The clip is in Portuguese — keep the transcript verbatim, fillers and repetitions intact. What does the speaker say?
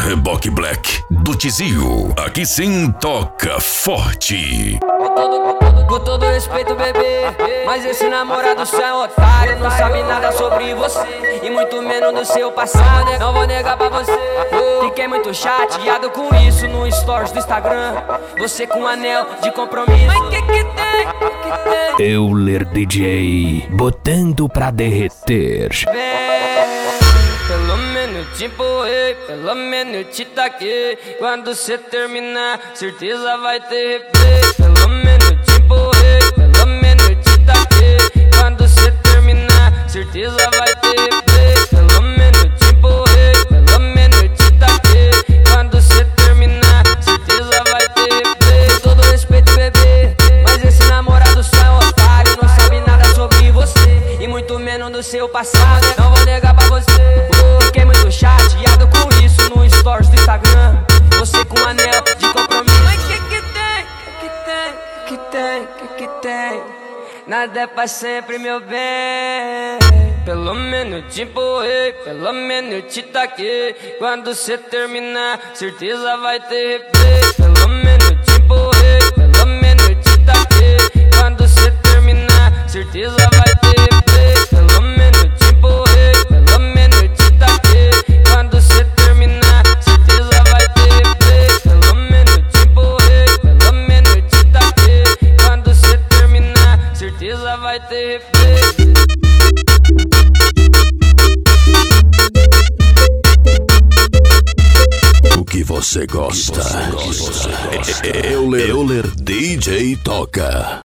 Reboque Black do Tizio. Aqui sim toca forte. Com todo, com todo respeito, bebê, mas esse namorado seu é um otário. Não sabe nada sobre você e muito menos do seu passado. Não vou negar pra você, fiquei muito chateado com isso no stories do Instagram. Você com um anel de compromisso. Mas que que tem? Que que tem? Euler D J, botando pra derreter. Pelo menos te empurrei, pelo menos te taquei. Quando cê terminar, certeza vai ter replay. Pelo menos te empurrei, pelo menos te taquei. Quando cê terminar, certeza vai ter replay. Pelo menos te empurrei, pelo menos te taquei. Quando cê terminar, certeza vai ter replay. Com todo respeito, bebê, mas esse namorado só é um otário. Não sabe nada sobre você e muito menos do seu passado. Não vou negar pra você, fiquei muito chateado com isso no stories do Instagram. Você com um anel de compromisso. Mas que que tem? Que que tem? Que tem? Que que tem? Nada é pra sempre, meu bem. Pelo menos te empurrei, pelo menos te taquei. Quando cê terminar, certeza vai ter replay. Pelo menos te empurrei, pelo menos te taquei. Quando cê terminar, certeza vai ter replay. Pelo menos te empurrei, pelo menos te taquei. Quando cê terminar, certeza vai ter replay. Pelo menos te empurrei, pelo menos te taquei. Quando cê terminar, certeza vai ter replay. O que você gosta? Euler, Euler D J toca.